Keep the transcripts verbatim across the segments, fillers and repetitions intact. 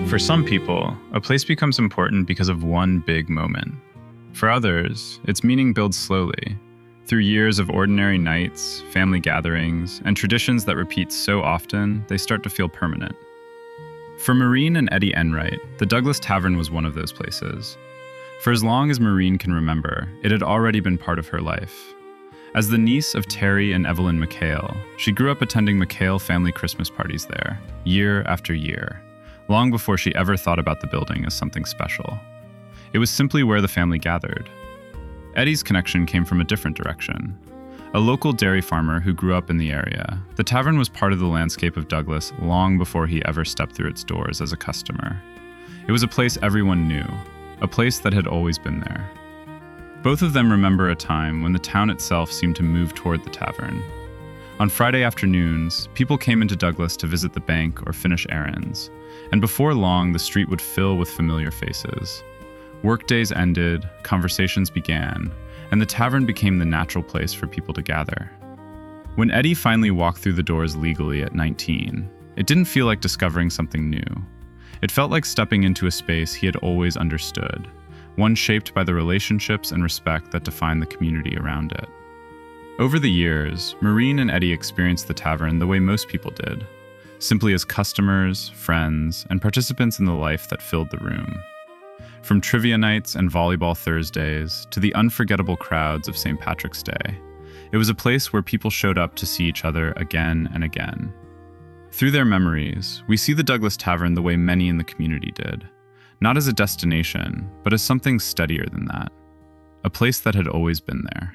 For some people, a place becomes important because of one big moment. For others, its meaning builds slowly, through years of ordinary nights, family gatherings, and traditions that repeat so often they start to feel permanent. For Maureen and Eddie Enright, the Douglas Tavern was one of those places. For as long as Maureen can remember, it had already been part of her life. As the niece of Terry and Evelyn McHale, she grew up attending McHale family Christmas parties there, year after year, long before she ever thought about the building as something special. It was simply where the family gathered. Eddie's connection came from a different direction. A local dairy farmer who grew up in the area, the tavern was part of the landscape of Douglas long before he ever stepped through its doors as a customer. It was a place everyone knew, a place that had always been there. Both of them remember a time when the town itself seemed to move toward the tavern. On Friday afternoons, people came into Douglas to visit the bank or finish errands, and before long the street would fill with familiar faces. Workdays ended, conversations began, and the tavern became the natural place for people to gather. When Eddie finally walked through the doors legally at nineteen, it didn't feel like discovering something new. It felt like stepping into a space he had always understood, one shaped by the relationships and respect that define the community around it. Over the years, Maureen and Eddie experienced the tavern the way most people did, simply as customers, friends, and participants in the life that filled the room. From trivia nights and volleyball Thursdays to the unforgettable crowds of Saint Patrick's Day, it was a place where people showed up to see each other again and again. Through their memories, we see the Douglas Tavern the way many in the community did, not as a destination, but as something steadier than that, a place that had always been there.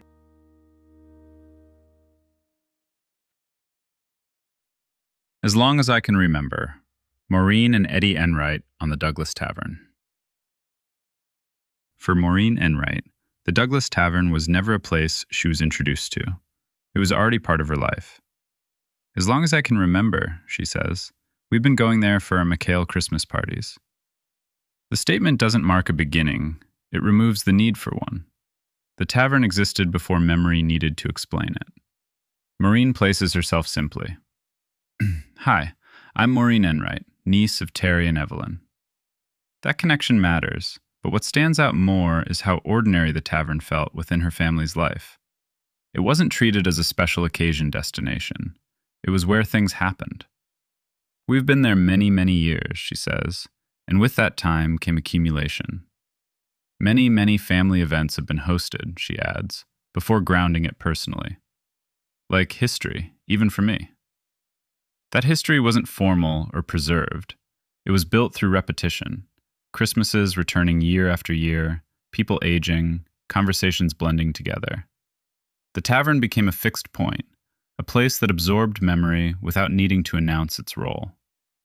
As long as I can remember, Maureen and Eddie Enright on the Douglas Tavern. For Maureen Enright, the Douglas Tavern was never a place she was introduced to. It was already part of her life. As long as I can remember, she says, we've been going there for our McHale Christmas parties. The statement doesn't mark a beginning, it removes the need for one. The tavern existed before memory needed to explain it. Maureen places herself simply. Hi, I'm Maureen Enright, niece of Terry and Evelyn. That connection matters, but what stands out more is how ordinary the tavern felt within her family's life. It wasn't treated as a special occasion destination. It was where things happened. We've been there many, many years, she says, and with that time came accumulation. Many, many family events have been hosted, she adds, before grounding it personally. Like history, even for me. That history wasn't formal or preserved. It was built through repetition. Christmases returning year after year, people aging, conversations blending together. The tavern became a fixed point, a place that absorbed memory without needing to announce its role.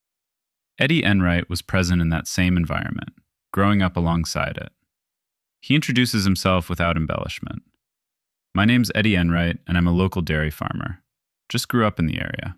Eddie Enright was present in that same environment, growing up alongside it. He introduces himself without embellishment. My name's Eddie Enright, and I'm a local dairy farmer. Just grew up in the area.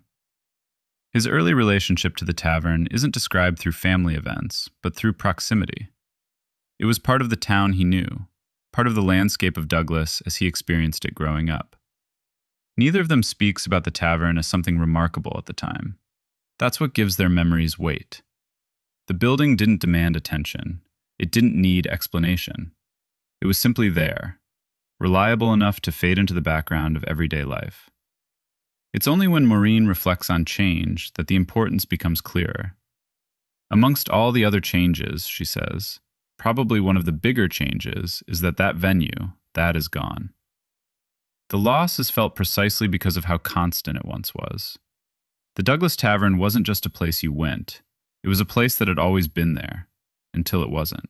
His early relationship to the tavern isn't described through family events, but through proximity. It was part of the town he knew, part of the landscape of Douglas as he experienced it growing up. Neither of them speaks about the tavern as something remarkable at the time. That's what gives their memories weight. The building didn't demand attention. It didn't need explanation. It was simply there, reliable enough to fade into the background of everyday life. It's only when Maureen reflects on change that the importance becomes clearer. Amongst all the other changes, she says, probably one of the bigger changes is that that venue, that is gone. The loss is felt precisely because of how constant it once was. The Douglas Tavern wasn't just a place you went. It was a place that had always been there, until it wasn't.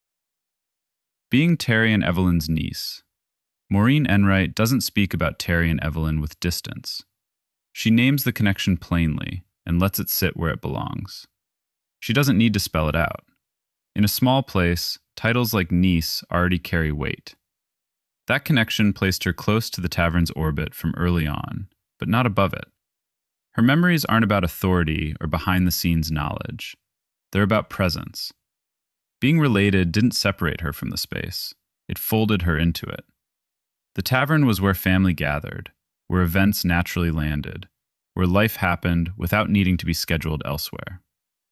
Being Terry and Evelyn's niece, Maureen Enright doesn't speak about Terry and Evelyn with distance. She names the connection plainly and lets it sit where it belongs. She doesn't need to spell it out. In a small place, titles like niece already carry weight. That connection placed her close to the tavern's orbit from early on, but not above it. Her memories aren't about authority or behind-the-scenes knowledge. They're about presence. Being related didn't separate her from the space. It folded her into it. The tavern was where family gathered, where events naturally landed, where life happened without needing to be scheduled elsewhere.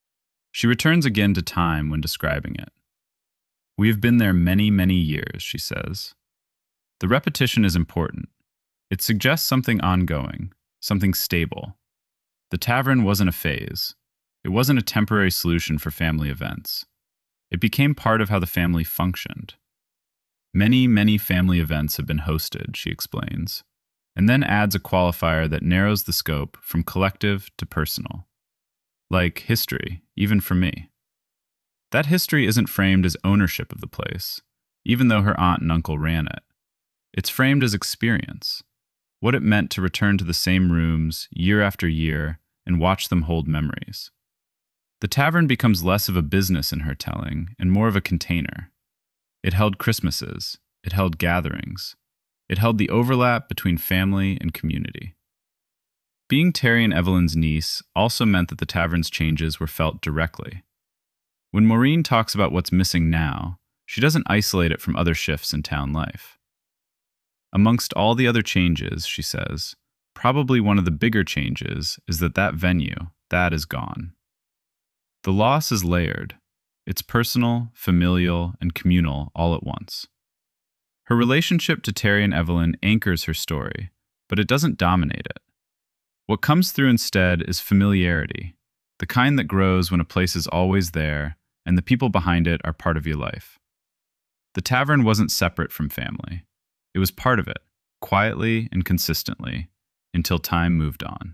She returns again to time when describing it. We have been there many, many years, she says. The repetition is important. It suggests something ongoing, something stable. The tavern wasn't a phase. It wasn't a temporary solution for family events. It became part of how the family functioned. Many, many family events have been hosted, she explains, and then adds a qualifier that narrows the scope from collective to personal. Like history, even for me. That history isn't framed as ownership of the place, even though her aunt and uncle ran it. It's framed as experience, what it meant to return to the same rooms year after year and watch them hold memories. The tavern becomes less of a business in her telling and more of a container. It held Christmases, it held gatherings, it held the overlap between family and community. Being Terry and Evelyn's niece also meant that the tavern's changes were felt directly. When Maureen talks about what's missing now, she doesn't isolate it from other shifts in town life. Amongst all the other changes, she says, probably one of the bigger changes is that that venue, that is gone. The loss is layered. It's personal, familial, and communal all at once. Her relationship to Terry and Evelyn anchors her story, but it doesn't dominate it. What comes through instead is familiarity, the kind that grows when a place is always there and the people behind it are part of your life. The tavern wasn't separate from family. It was part of it, quietly and consistently, until time moved on.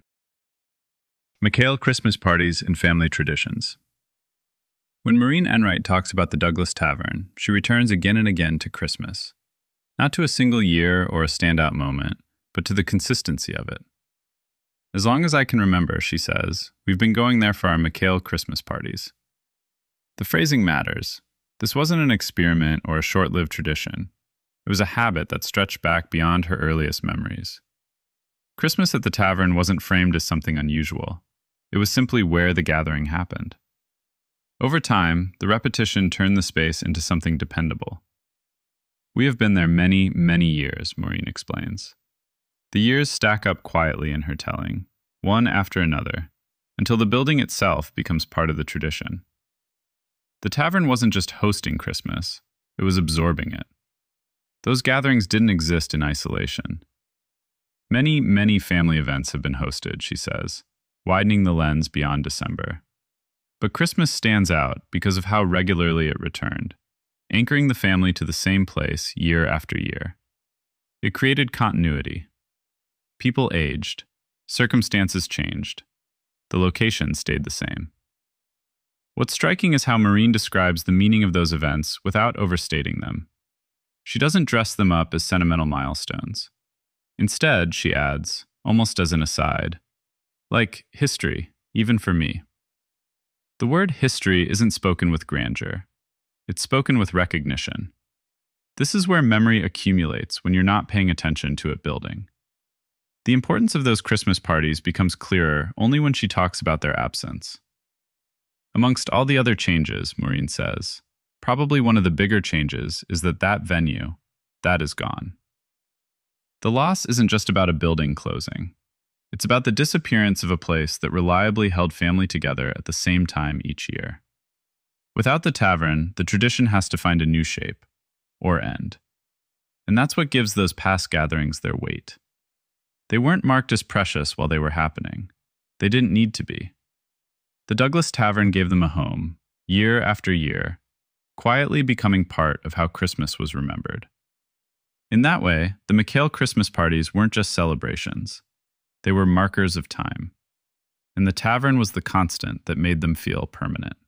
McHale Christmas Parties and Family Traditions. When Maureen Enright talks about the Douglas Tavern, she returns again and again to Christmas. Not to a single year or a standout moment, but to the consistency of it. As long as I can remember, she says, we've been going there for our McHale Christmas parties. The phrasing matters. This wasn't an experiment or a short-lived tradition. It was a habit that stretched back beyond her earliest memories. Christmas at the tavern wasn't framed as something unusual. It was simply where the gathering happened. Over time, the repetition turned the space into something dependable. We have been there many, many years, Maureen explains. The years stack up quietly in her telling, one after another, until the building itself becomes part of the tradition. The tavern wasn't just hosting Christmas, it was absorbing it. Those gatherings didn't exist in isolation. Many, many family events have been hosted, she says, widening the lens beyond December. But Christmas stands out because of how regularly it returned, anchoring the family to the same place year after year. It created continuity. People aged, circumstances changed, the location stayed the same. What's striking is how Maureen describes the meaning of those events without overstating them. She doesn't dress them up as sentimental milestones. Instead, she adds, almost as an aside, like history, even for me. The word history isn't spoken with grandeur. It's spoken with recognition. This is where memory accumulates when you're not paying attention to it building. The importance of those Christmas parties becomes clearer only when she talks about their absence. Amongst all the other changes, Maureen says, probably one of the bigger changes is that that venue, that is gone. The loss isn't just about a building closing. It's about the disappearance of a place that reliably held family together at the same time each year. Without the tavern, the tradition has to find a new shape, or end. And that's what gives those past gatherings their weight. They weren't marked as precious while they were happening. They didn't need to be. The Douglas Tavern gave them a home, year after year, quietly becoming part of how Christmas was remembered. In that way, the McHale Christmas parties weren't just celebrations. They were markers of time. And the tavern was the constant that made them feel permanent.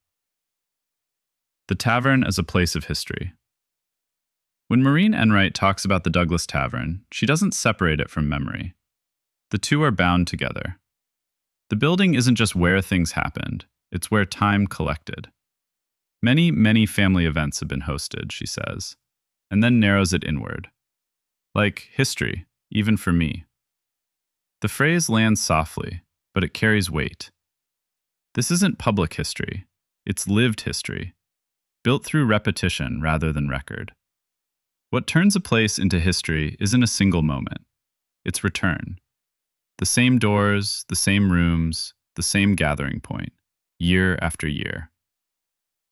The tavern as a place of history. When Maureen Enright talks about the Douglas Tavern, she doesn't separate it from memory. The two are bound together. The building isn't just where things happened, it's where time collected. Many, many family events have been hosted, she says, and then narrows it inward. Like history, even for me. The phrase lands softly, but it carries weight. This isn't public history, it's lived history, built through repetition rather than record. What turns a place into history isn't a single moment, it's return. The same doors, the same rooms, the same gathering point, year after year.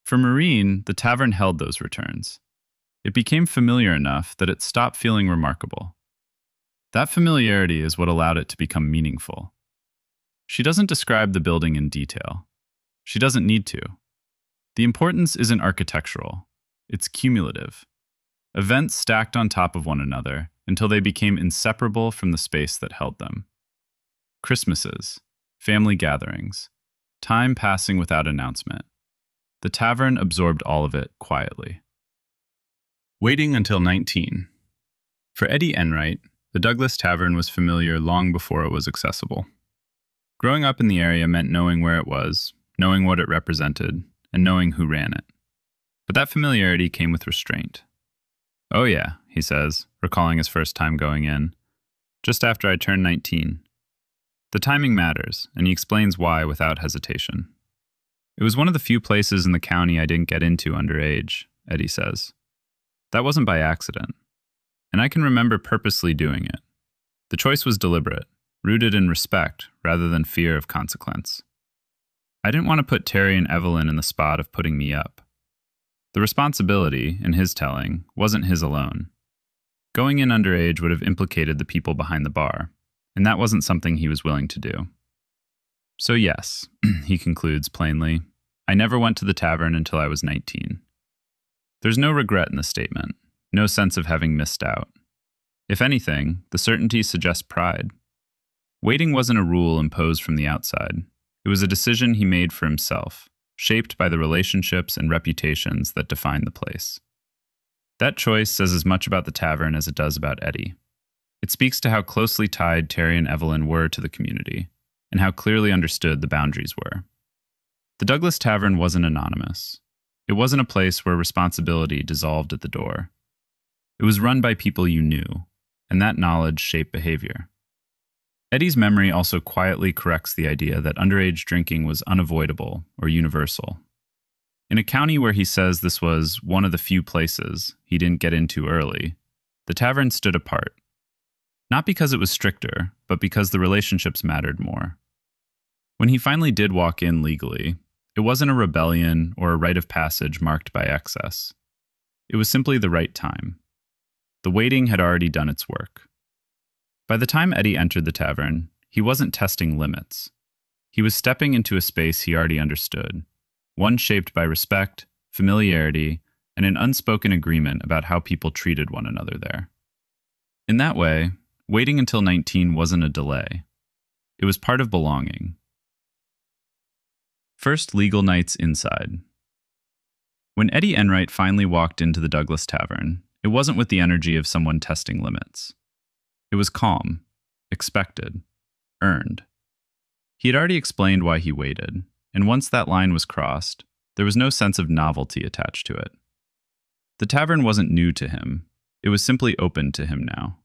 For Maureen, the tavern held those returns. It became familiar enough that it stopped feeling remarkable. That familiarity is what allowed it to become meaningful. She doesn't describe the building in detail. She doesn't need to. The importance isn't architectural. It's cumulative. Events stacked on top of one another until they became inseparable from the space that held them. Christmases, family gatherings, time passing without announcement. The tavern absorbed all of it quietly. Waiting until nineteen. For Eddie Enright, the Douglas Tavern was familiar long before it was accessible. Growing up in the area meant knowing where it was, knowing what it represented, and knowing who ran it. But that familiarity came with restraint. "Oh yeah," he says, recalling his first time going in, "just after I turned nineteen. The timing matters, and he explains why without hesitation. It was one of the few places in the county I didn't get into underage, Eddie says. That wasn't by accident. And I can remember purposely doing it. The choice was deliberate, rooted in respect rather than fear of consequence. I didn't want to put Terry and Evelyn in the spot of putting me up. The responsibility, in his telling, wasn't his alone. Going in underage would have implicated the people behind the bar, and that wasn't something he was willing to do. So yes," he concludes plainly, "I never went to the tavern until I was nineteen. There's no regret in the statement, no sense of having missed out. If anything, the certainty suggests pride. Waiting wasn't a rule imposed from the outside. It was a decision he made for himself, shaped by the relationships and reputations that define the place. That choice says as much about the tavern as it does about Eddie. It speaks to how closely tied Terry and Evelyn were to the community, and how clearly understood the boundaries were. The Douglas Tavern wasn't anonymous. It wasn't a place where responsibility dissolved at the door. It was run by people you knew, and that knowledge shaped behavior. Eddie's memory also quietly corrects the idea that underage drinking was unavoidable or universal. In a county where he says this was one of the few places he didn't get into early, the tavern stood apart. Not because it was stricter, but because the relationships mattered more. When he finally did walk in legally, it wasn't a rebellion or a rite of passage marked by excess. It was simply the right time. The waiting had already done its work. By the time Eddie entered the tavern, he wasn't testing limits. He was stepping into a space he already understood, one shaped by respect, familiarity, and an unspoken agreement about how people treated one another there. In that way, waiting until nineteen wasn't a delay. It was part of belonging. First legal nights inside. When Eddie Enright finally walked into the Douglas Tavern, it wasn't with the energy of someone testing limits. It was calm, expected, earned. He had already explained why he waited, and once that line was crossed, there was no sense of novelty attached to it. The tavern wasn't new to him. It was simply open to him now.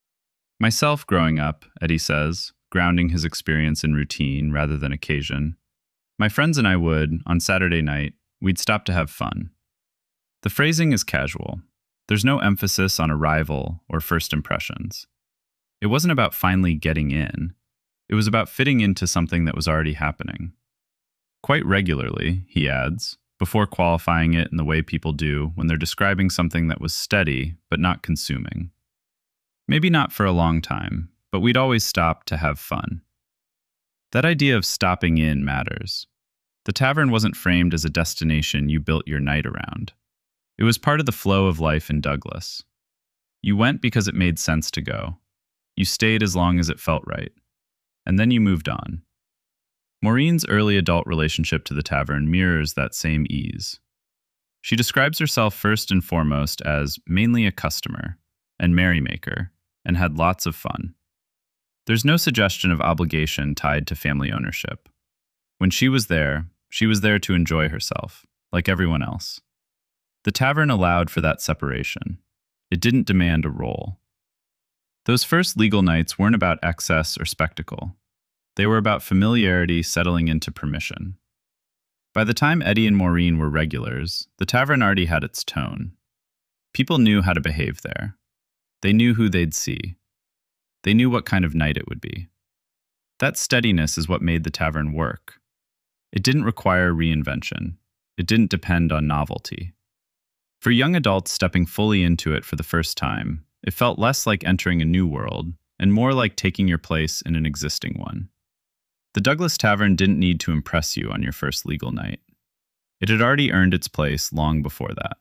Myself growing up, Eddie says, grounding his experience in routine rather than occasion, my friends and I would, on Saturday night, we'd stop to have fun. The phrasing is casual. There's no emphasis on arrival or first impressions. It wasn't about finally getting in. It was about fitting into something that was already happening. Quite regularly, he adds, before qualifying it in the way people do when they're describing something that was steady but not consuming. Maybe not for a long time, but we'd always stop to have fun. That idea of stopping in matters. The tavern wasn't framed as a destination you built your night around. It was part of the flow of life in Douglas. You went because it made sense to go. You stayed as long as it felt right. And then you moved on. Maureen's early adult relationship to the tavern mirrors that same ease. She describes herself first and foremost as mainly a customer and merrymaker, and had lots of fun. There's no suggestion of obligation tied to family ownership. When she was there, she was there to enjoy herself, like everyone else. The tavern allowed for that separation. It didn't demand a role. Those first legal nights weren't about excess or spectacle. They were about familiarity settling into permission. By the time Eddie and Maureen were regulars, the tavern already had its tone. People knew how to behave there. They knew who they'd see. They knew what kind of night it would be. That steadiness is what made the tavern work. It didn't require reinvention. It didn't depend on novelty. For young adults stepping fully into it for the first time, it felt less like entering a new world and more like taking your place in an existing one. The Douglas Tavern didn't need to impress you on your first legal night. It had already earned its place long before that.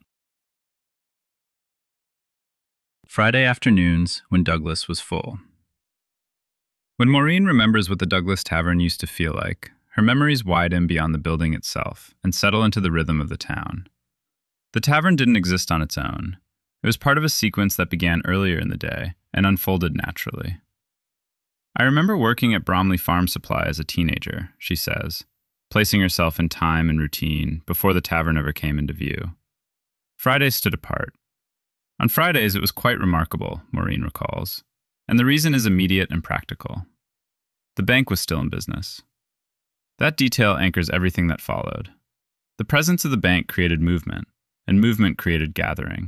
Friday afternoons when Douglas was full. When Maureen remembers what the Douglas Tavern used to feel like, her memories widen beyond the building itself and settle into the rhythm of the town. The tavern didn't exist on its own. It was part of a sequence that began earlier in the day and unfolded naturally. I remember working at Bromley Farm Supply as a teenager, she says, placing herself in time and routine before the tavern ever came into view. Fridays stood apart. On Fridays, it was quite remarkable, Maureen recalls, and the reason is immediate and practical. The bank was still in business. That detail anchors everything that followed. The presence of the bank created movement, and movement created gathering.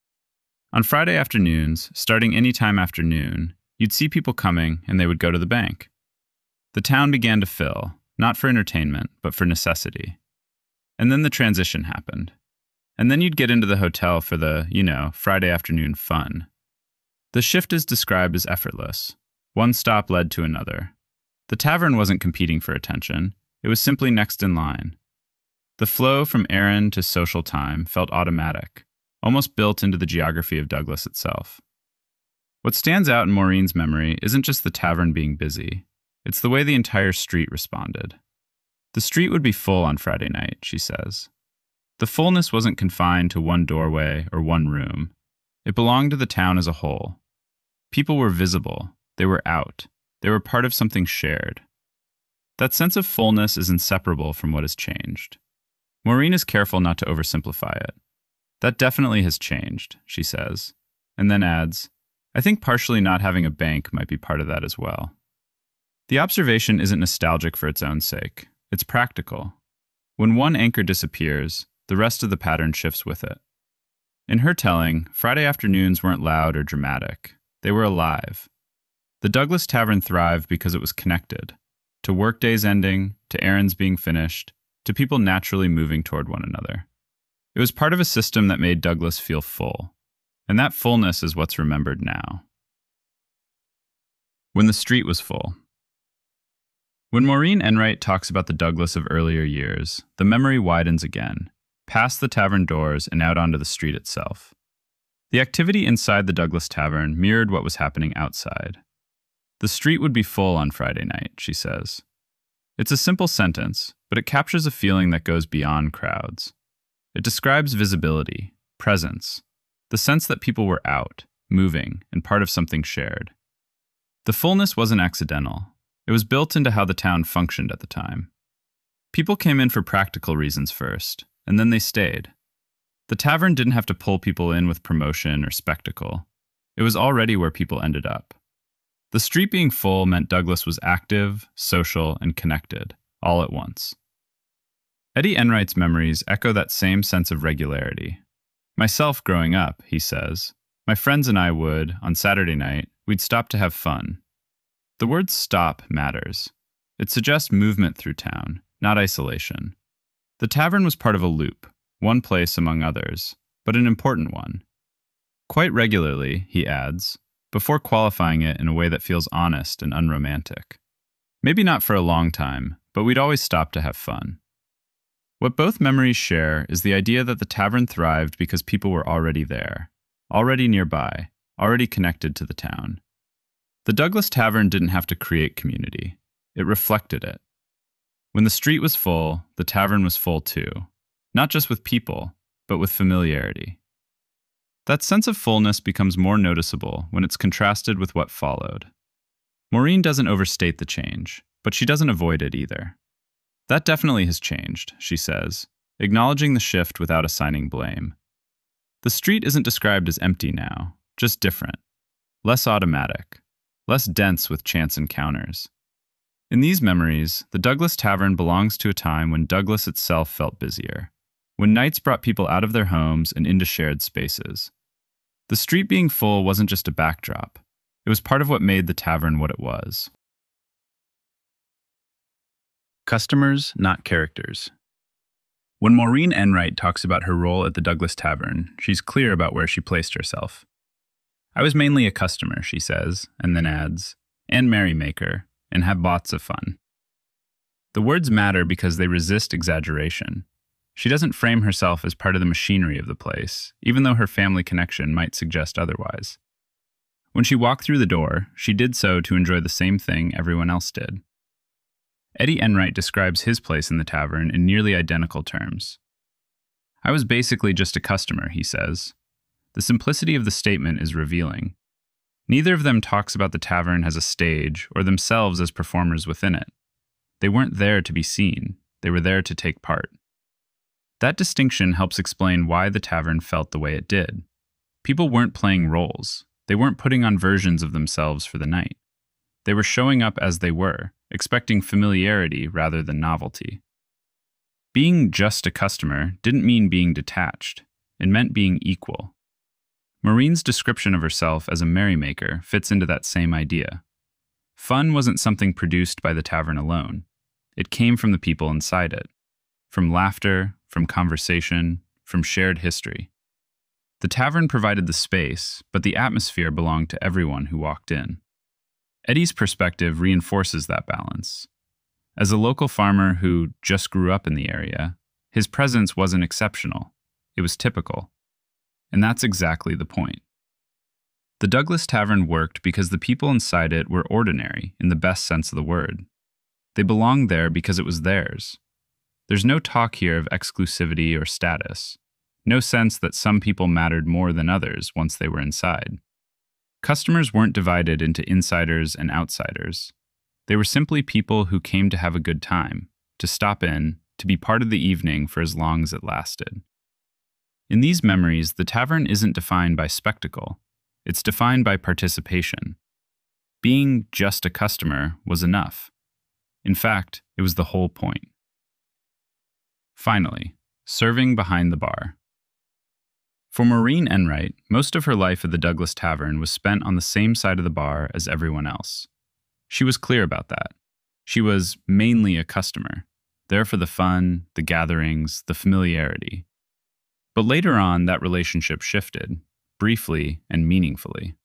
On Friday afternoons, starting any time after noon, you'd see people coming and they would go to the bank. The town began to fill, not for entertainment, but for necessity. And then the transition happened. And then you'd get into the hotel for the, you know, Friday afternoon fun. The shift is described as effortless. One stop led to another. The tavern wasn't competing for attention. It was simply next in line. The flow from errand to social time felt automatic, almost built into the geography of Douglas itself. What stands out in Maureen's memory isn't just the tavern being busy. It's the way the entire street responded. The street would be full on Friday night, she says. The fullness wasn't confined to one doorway or one room. It belonged to the town as a whole. People were visible. They were out. They were part of something shared. That sense of fullness is inseparable from what has changed. Maureen is careful not to oversimplify it. That definitely has changed, she says, and then adds, I think partially not having a bank might be part of that as well. The observation isn't nostalgic for its own sake. It's practical. When one anchor disappears, the rest of the pattern shifts with it. In her telling, Friday afternoons weren't loud or dramatic. They were alive. The Douglas Tavern thrived because it was connected, to workdays ending, to errands being finished, to people naturally moving toward one another. It was part of a system that made Douglas feel full, and that fullness is what's remembered now. When the street was full. When Maureen Enright talks about the Douglas of earlier years, the memory widens again, past the tavern doors and out onto the street itself. The activity inside the Douglas Tavern mirrored what was happening outside. The street would be full on Friday night, she says. It's a simple sentence, but it captures a feeling that goes beyond crowds. It describes visibility, presence, the sense that people were out, moving, and part of something shared. The fullness wasn't accidental. It was built into how the town functioned at the time. People came in for practical reasons first, and then they stayed. The tavern didn't have to pull people in with promotion or spectacle. It was already where people ended up. The street being full meant Douglas was active, social, and connected, all at once. Eddie Enright's memories echo that same sense of regularity. Myself growing up, he says, my friends and I would, on Saturday night, we'd stop to have fun. The word stop matters. It suggests movement through town, not isolation. The tavern was part of a loop, one place among others, but an important one. Quite regularly, he adds, before qualifying it in a way that feels honest and unromantic. Maybe not for a long time, but we'd always stop to have fun. What both memories share is the idea that the tavern thrived because people were already there, already nearby, already connected to the town. The Douglas Tavern didn't have to create community. It reflected it. When the street was full, the tavern was full too, not just with people, but with familiarity. That sense of fullness becomes more noticeable when it's contrasted with what followed. Maureen doesn't overstate the change, but she doesn't avoid it either. That definitely has changed, she says, acknowledging the shift without assigning blame. The street isn't described as empty now, just different, less automatic, less dense with chance encounters. In these memories, the Douglas Tavern belongs to a time when Douglas itself felt busier, when nights brought people out of their homes and into shared spaces. The street being full wasn't just a backdrop. It was part of what made the tavern what it was. Customers, not characters. When Maureen Enright talks about her role at the Douglas Tavern, she's clear about where she placed herself. I was mainly a customer, she says, and then adds, and merrymaker, and had lots of fun. The words matter because they resist exaggeration. She doesn't frame herself as part of the machinery of the place, even though her family connection might suggest otherwise. When she walked through the door, she did so to enjoy the same thing everyone else did. Eddie Enright describes his place in the tavern in nearly identical terms. I was basically just a customer, he says. The simplicity of the statement is revealing. Neither of them talks about the tavern as a stage or themselves as performers within it. They weren't there to be seen, they were there to take part. That distinction helps explain why the tavern felt the way it did. People weren't playing roles. They weren't putting on versions of themselves for the night. They were showing up as they were, expecting familiarity rather than novelty. Being just a customer didn't mean being detached. It meant being equal. Maureen's description of herself as a merrymaker fits into that same idea. Fun wasn't something produced by the tavern alone. It came from the people inside it. From laughter, from conversation, from shared history. The tavern provided the space, but the atmosphere belonged to everyone who walked in. Eddie's perspective reinforces that balance. As a local farmer who just grew up in the area, his presence wasn't exceptional. It was typical. And that's exactly the point. The Douglas Tavern worked because the people inside it were ordinary in the best sense of the word. They belonged there because it was theirs. There's no talk here of exclusivity or status. No sense that some people mattered more than others once they were inside. Customers weren't divided into insiders and outsiders. They were simply people who came to have a good time, to stop in, to be part of the evening for as long as it lasted. In these memories, the tavern isn't defined by spectacle. It's defined by participation. Being just a customer was enough. In fact, it was the whole point. Finally, serving behind the bar. For Maureen Enright, most of her life at the Douglas Tavern was spent on the same side of the bar as everyone else. She was clear about that. She was mainly a customer, there for the fun, the gatherings, the familiarity. But later on, that relationship shifted, briefly and meaningfully.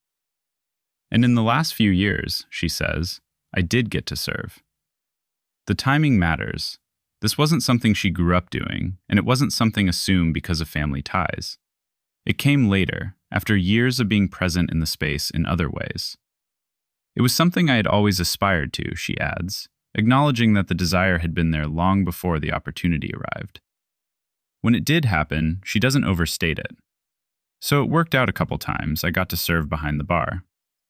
And in the last few years, she says, I did get to serve. The timing matters. This wasn't something she grew up doing, and it wasn't something assumed because of family ties. It came later, after years of being present in the space in other ways. It was something I had always aspired to, she adds, acknowledging that the desire had been there long before the opportunity arrived. When it did happen, she doesn't overstate it. So it worked out a couple times I got to serve behind the bar.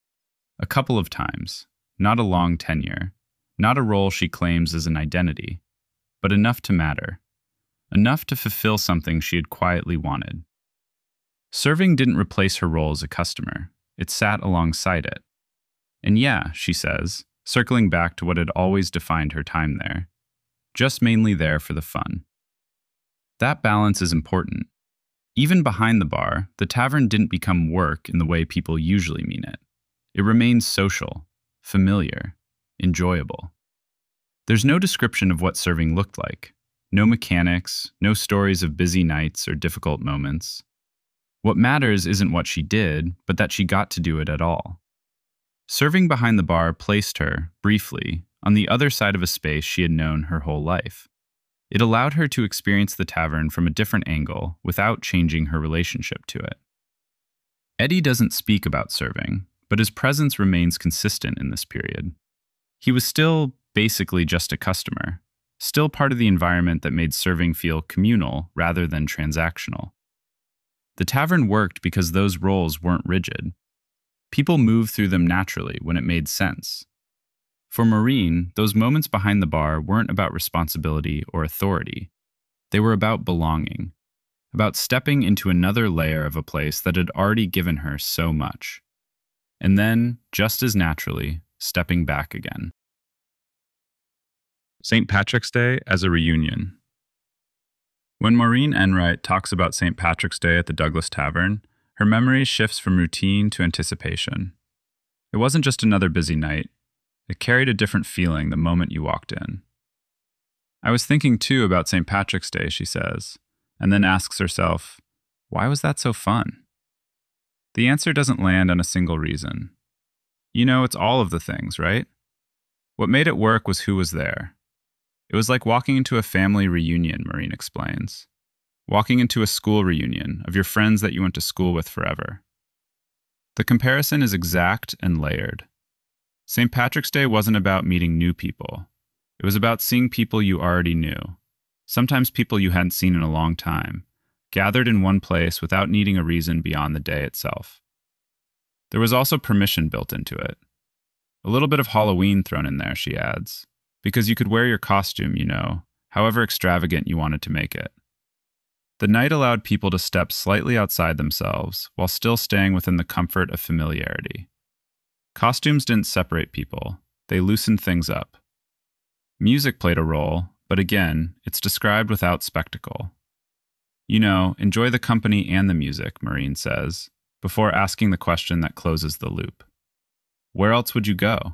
A couple of times, not a long tenure, not a role she claims as an identity, but enough to matter, enough to fulfill something she had quietly wanted. Serving didn't replace her role as a customer, it sat alongside it. And yeah, she says, circling back to what had always defined her time there, just mainly there for the fun. That balance is important. Even behind the bar, the tavern didn't become work in the way people usually mean it. It remained social, familiar, enjoyable. There's no description of what serving looked like, no mechanics, no stories of busy nights or difficult moments. What matters isn't what she did, but that she got to do it at all. Serving behind the bar placed her, briefly, on the other side of a space she had known her whole life. It allowed her to experience the tavern from a different angle without changing her relationship to it. Eddie doesn't speak about serving, but his presence remains consistent in this period. He was still basically just a customer, still part of the environment that made serving feel communal rather than transactional. The tavern worked because those roles weren't rigid. People moved through them naturally when it made sense. For Maureen, those moments behind the bar weren't about responsibility or authority. They were about belonging, about stepping into another layer of a place that had already given her so much. And then, just as naturally, stepping back again. Saint Patrick's Day as a reunion. When Maureen Enright talks about Saint Patrick's Day at the Douglas Tavern, her memory shifts from routine to anticipation. It wasn't just another busy night. It carried a different feeling the moment you walked in. I was thinking too about Saint Patrick's Day, she says, and then asks herself, why was that so fun? The answer doesn't land on a single reason. You know, it's all of the things, right? What made it work was who was there. It was like walking into a family reunion, Maureen explains. Walking into a school reunion of your friends that you went to school with forever. The comparison is exact and layered. Saint Patrick's Day wasn't about meeting new people. It was about seeing people you already knew, sometimes people you hadn't seen in a long time, gathered in one place without needing a reason beyond the day itself. There was also permission built into it. A little bit of Halloween thrown in there, she adds, because you could wear your costume, you know, however extravagant you wanted to make it. The night allowed people to step slightly outside themselves while still staying within the comfort of familiarity. Costumes didn't separate people, they loosened things up. Music played a role, but again, it's described without spectacle. You know, enjoy the company and the music, Maureen says, before asking the question that closes the loop. Where else would you go?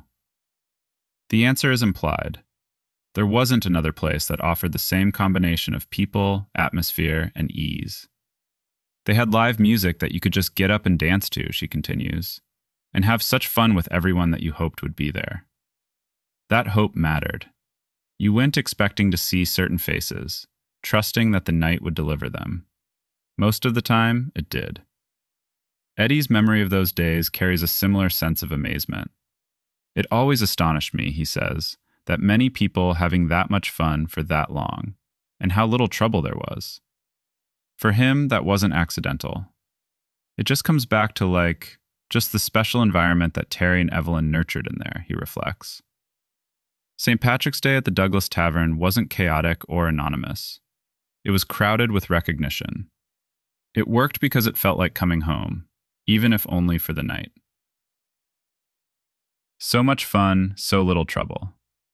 The answer is implied. There wasn't another place that offered the same combination of people, atmosphere, and ease. They had live music that you could just get up and dance to, she continues, and have such fun with everyone that you hoped would be there. That hope mattered. You went expecting to see certain faces, trusting that the night would deliver them. Most of the time, it did. Eddie's memory of those days carries a similar sense of amazement. It always astonished me, he says, that many people having that much fun for that long, and how little trouble there was. For him, that wasn't accidental. It just comes back to, like, just the special environment that Terry and Evelyn nurtured in there, he reflects. Saint Patrick's Day at the Douglas Tavern wasn't chaotic or anonymous. It was crowded with recognition. It worked because it felt like coming home, even if only for the night. So much fun, so little trouble.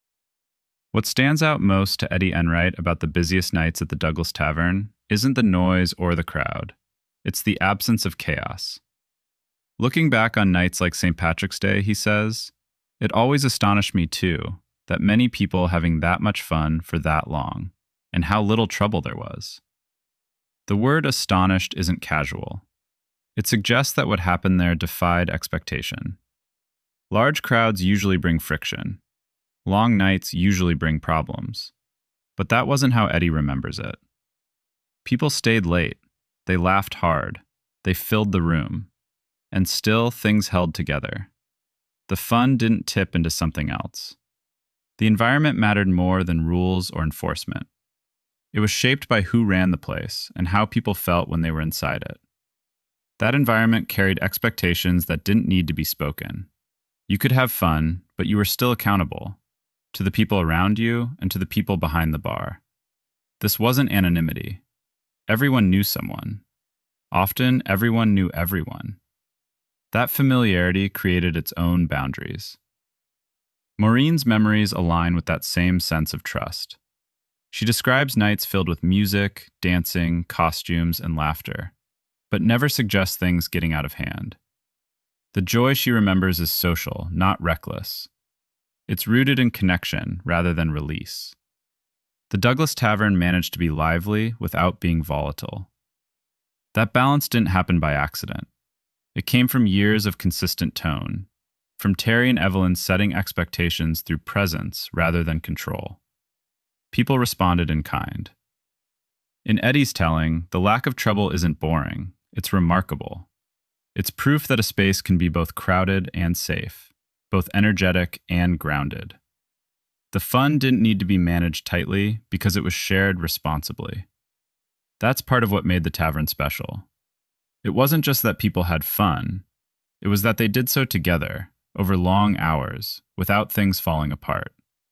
What stands out most to Eddie Enright about the busiest nights at the Douglas Tavern isn't the noise or the crowd. It's the absence of chaos. Looking back on nights like Saint Patrick's Day, he says, it always astonished me too that many people having that much fun for that long, and how little trouble there was. The word astonished isn't casual. It suggests that what happened there defied expectation. Large crowds usually bring friction. Long nights usually bring problems. But that wasn't how Eddie remembers it. People stayed late. They laughed hard. They filled the room. And still, things held together. The fun didn't tip into something else. The environment mattered more than rules or enforcement. It was shaped by who ran the place and how people felt when they were inside it. That environment carried expectations that didn't need to be spoken. You could have fun, but you were still accountable. To the people around you and to the people behind the bar. This wasn't anonymity. Everyone knew someone. Often, everyone knew everyone. That familiarity created its own boundaries. Maureen's memories align with that same sense of trust. She describes nights filled with music, dancing, costumes, and laughter, but never suggests things getting out of hand. The joy she remembers is social, not reckless. It's rooted in connection rather than release. The Douglas Tavern managed to be lively without being volatile. That balance didn't happen by accident. It came from years of consistent tone, from Terry and Evelyn setting expectations through presence rather than control. People responded in kind. In Eddie's telling, the lack of trouble isn't boring, it's remarkable. It's proof that a space can be both crowded and safe, both energetic and grounded. The fun didn't need to be managed tightly because it was shared responsibly. That's part of what made the tavern special. It wasn't just that people had fun, it was that they did so together, over long hours, without things falling apart.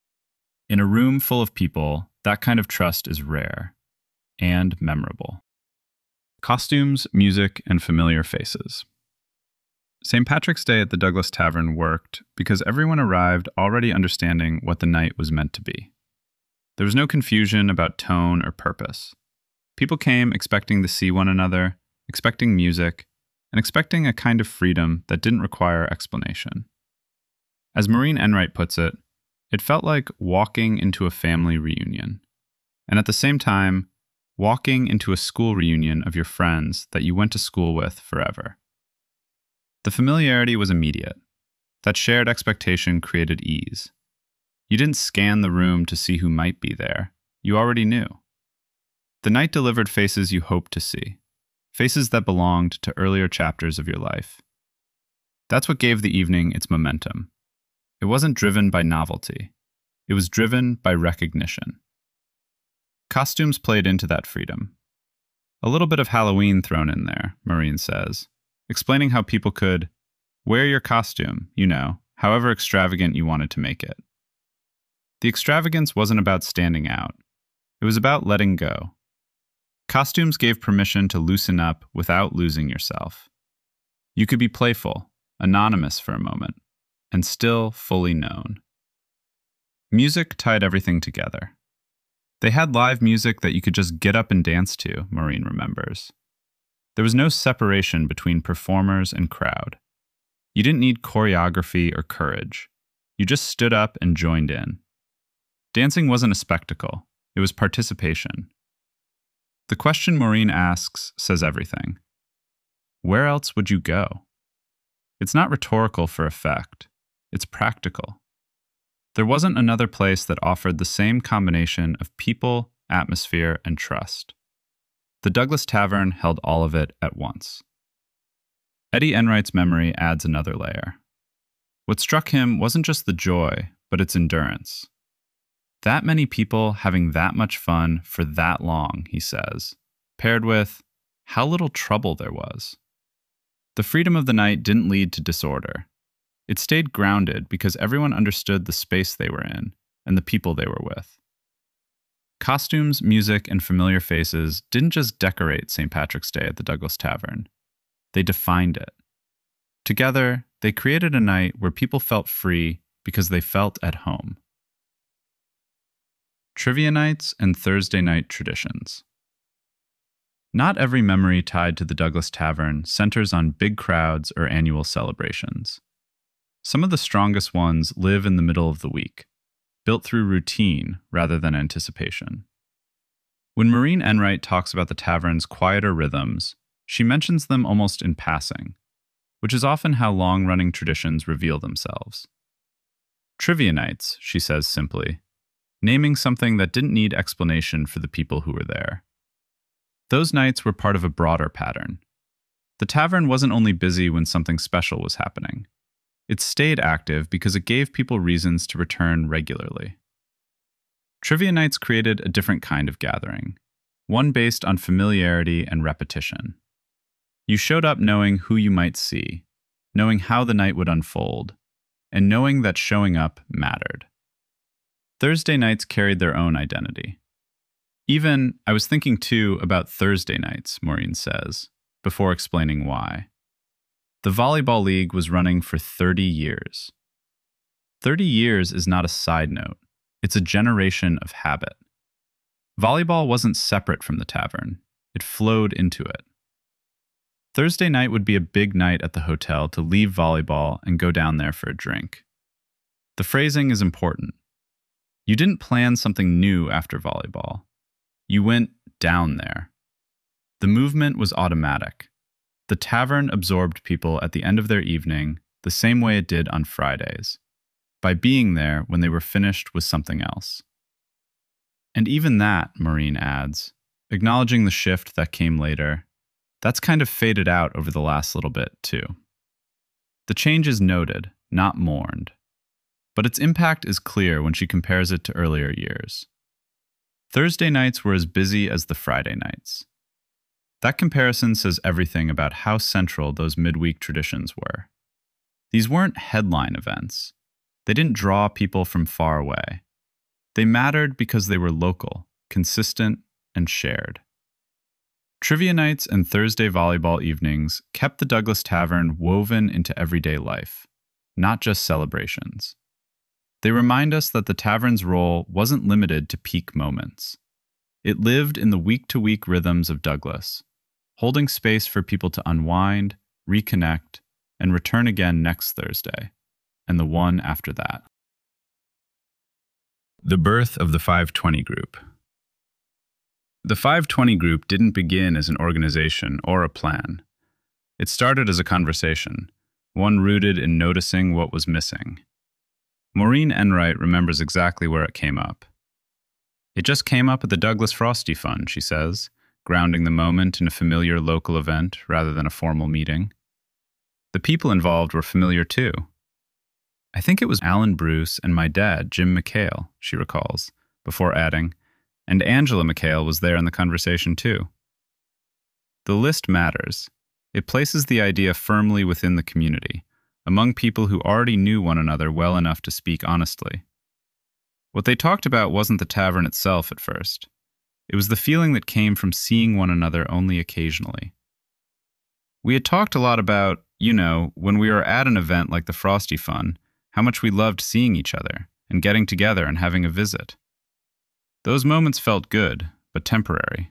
In a room full of people, that kind of trust is rare and memorable. Costumes, music, and familiar faces. Saint Patrick's Day at the Douglas Tavern worked because everyone arrived already understanding what the night was meant to be. There was no confusion about tone or purpose. People came expecting to see one another, expecting music, and expecting a kind of freedom that didn't require explanation. As Maureen Enright puts it, it felt like walking into a family reunion. and at the same time, walking into a school reunion of your friends that you went to school with forever. The familiarity was immediate. That shared expectation created ease. You didn't scan the room to see who might be there. You already knew. The night delivered faces you hoped to see, faces that belonged to earlier chapters of your life. That's what gave the evening its momentum. It wasn't driven by novelty. It was driven by recognition. Costumes played into that freedom. A little bit of Halloween thrown in there, Maureen says, explaining how people could wear your costume, you know, however extravagant you wanted to make it. The extravagance wasn't about standing out. It was about letting go. Costumes gave permission to loosen up without losing yourself. You could be playful, anonymous for a moment, and still fully known. Music tied everything together. They had live music that you could just get up and dance to, Maureen remembers. There was no separation between performers and crowd. You didn't need choreography or courage. You just stood up and joined in. Dancing wasn't a spectacle. It was participation. The question Maureen asks says everything. Where else would you go? It's not rhetorical for effect. It's practical. There wasn't another place that offered the same combination of people, atmosphere, and trust. The Douglas Tavern held all of it at once. Eddie Enright's memory adds another layer. What struck him wasn't just the joy, but its endurance. That many people having that much fun for that long, he says, paired with how little trouble there was. The freedom of the night didn't lead to disorder. It stayed grounded because everyone understood the space they were in and the people they were with. Costumes, music, and familiar faces didn't just decorate Saint Patrick's Day at the Douglas Tavern. They defined it. Together, they created a night where people felt free because they felt at home. Trivia nights and Thursday night traditions. Not every memory tied to the Douglas Tavern centers on big crowds or annual celebrations. Some of the strongest ones live in the middle of the week, built through routine rather than anticipation. When Maureen Enright talks about the tavern's quieter rhythms, she mentions them almost in passing, which is often how long-running traditions reveal themselves. Trivia nights, she says simply, naming something that didn't need explanation for the people who were there. Those nights were part of a broader pattern. The tavern wasn't only busy when something special was happening. It stayed active because it gave people reasons to return regularly. Trivia nights created a different kind of gathering, one based on familiarity and repetition. You showed up knowing who you might see, knowing how the night would unfold, and knowing that showing up mattered. Thursday nights carried their own identity. Even, I was thinking too about Thursday nights, Maureen says, before explaining why. The Volleyball League was running for thirty years. thirty years is not a side note. It's a generation of habit. Volleyball wasn't separate from the tavern. It flowed into it. Thursday night would be a big night at the hotel to leave volleyball and go down there for a drink. The phrasing is important. You didn't plan something new after volleyball. You went down there. The movement was automatic. The tavern absorbed people at the end of their evening the same way it did on Fridays, by being there when they were finished with something else. And even that, Maureen adds, acknowledging the shift that came later, that's kind of faded out over the last little bit, too. The change is noted, not mourned. But its impact is clear when she compares it to earlier years. Thursday nights were as busy as the Friday nights. That comparison says everything about how central those midweek traditions were. These weren't headline events. They didn't draw people from far away. They mattered because they were local, consistent, and shared. Trivia nights and Thursday volleyball evenings kept the Douglas Tavern woven into everyday life, not just celebrations. They remind us that the tavern's role wasn't limited to peak moments. It lived in the week-to-week rhythms of Douglas, holding space for people to unwind, reconnect, and return again next Thursday, and the one after that. The birth of the five twenty group. The five twenty group didn't begin as an organization or a plan. It started as a conversation, one rooted in noticing what was missing. Maureen Enright remembers exactly where it came up. It just came up at the Douglas Frosty Fund, she says, grounding the moment in a familiar local event rather than a formal meeting. The people involved were familiar too. I think it was Alan Bruce and my dad, Jim McHale, she recalls, before adding, and Angela McHale was there in the conversation too. The list matters. It places the idea firmly within the community, among people who already knew one another well enough to speak honestly. What they talked about wasn't the tavern itself at first. It was the feeling that came from seeing one another only occasionally. We had talked a lot about, you know, when we were at an event like the Frosty Fun, how much we loved seeing each other and getting together and having a visit. Those moments felt good, but temporary.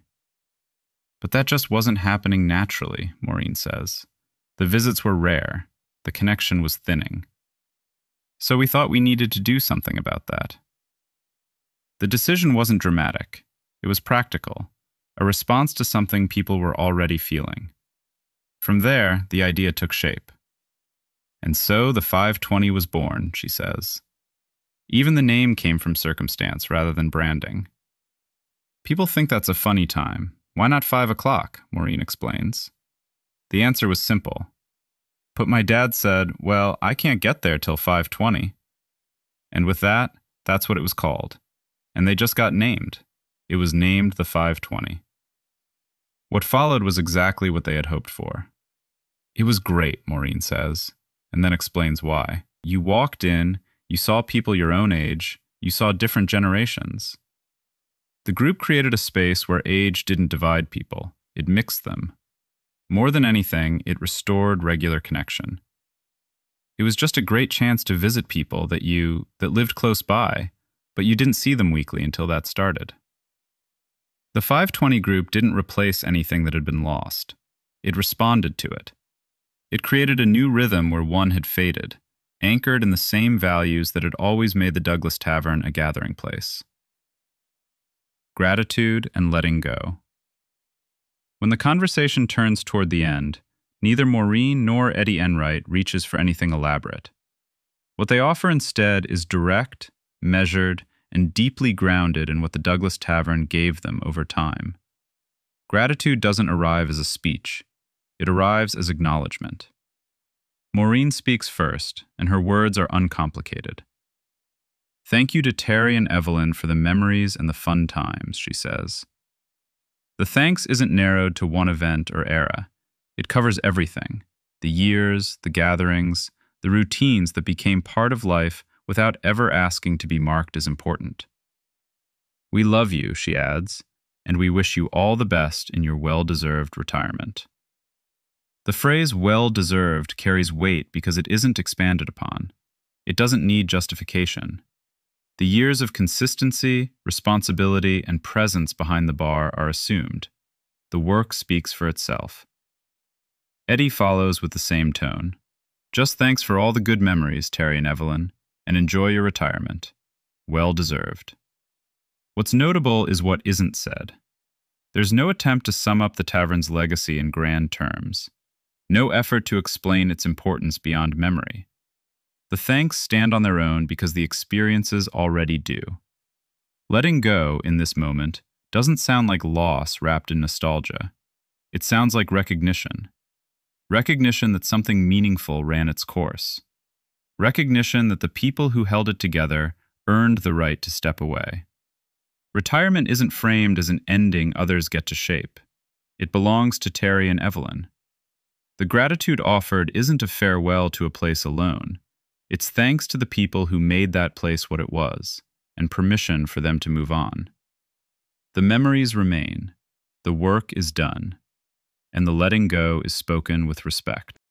But that just wasn't happening naturally, Maureen says. The visits were rare. The connection was thinning. So we thought we needed to do something about that. The decision wasn't dramatic. It was practical, a response to something people were already feeling. From there, the idea took shape. And so the five twenty was born, she says. Even the name came from circumstance rather than branding. People think that's a funny time. Why not five o'clock? Maureen explains. The answer was simple. But my dad said, well, I can't get there till five twenty. And with that, that's what it was called. And they just got named. It was named the five twenty. What followed was exactly what they had hoped for. It was great, Maureen says, and then explains why. You walked in, you saw people your own age, you saw different generations. The group created a space where age didn't divide people, it mixed them. More than anything, it restored regular connection. It was just a great chance to visit people that you, that lived close by, but you didn't see them weekly until that started. The five twenty group didn't replace anything that had been lost. It responded to it. It created a new rhythm where one had faded, anchored in the same values that had always made the Douglas Tavern a gathering place. Gratitude and letting go. When the conversation turns toward the end, neither Maureen nor Eddie Enright reaches for anything elaborate. What they offer instead is direct, measured, and deeply grounded in what the Douglas Tavern gave them over time. Gratitude doesn't arrive as a speech. It arrives as acknowledgement. Maureen speaks first, and her words are uncomplicated. Thank you to Terry and Evelyn for the memories and the fun times, she says. The thanks isn't narrowed to one event or era. It covers everything, the years, the gatherings, the routines that became part of life without ever asking to be marked as important. We love you, she adds, and we wish you all the best in your well-deserved retirement. The phrase well-deserved carries weight because it isn't expanded upon. It doesn't need justification. The years of consistency, responsibility, and presence behind the bar are assumed. The work speaks for itself. Eddie follows with the same tone. Just thanks for all the good memories, Terry and Evelyn, and enjoy your retirement. Well deserved. What's notable is what isn't said. There's no attempt to sum up the tavern's legacy in grand terms. No effort to explain its importance beyond memory. The thanks stand on their own because the experiences already do. Letting go, in this moment, doesn't sound like loss wrapped in nostalgia. It sounds like recognition. Recognition that something meaningful ran its course. Recognition that the people who held it together earned the right to step away. Retirement isn't framed as an ending others get to shape. It belongs to Terry and Evelyn. The gratitude offered isn't a farewell to a place alone. It's thanks to the people who made that place what it was, and permission for them to move on. The memories remain, the work is done, and the letting go is spoken with respect.